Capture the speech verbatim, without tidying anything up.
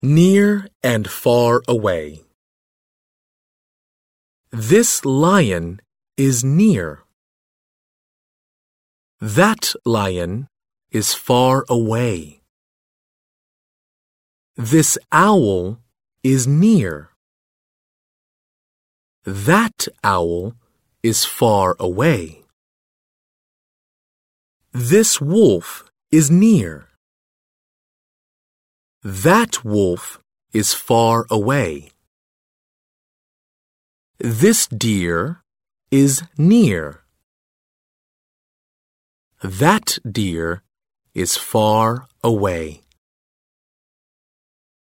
Near and far away. This lion is near. That lion is far away. This owl is near. That owl is far away. This wolf is near. That wolf is far away. This deer is near. That deer is far away.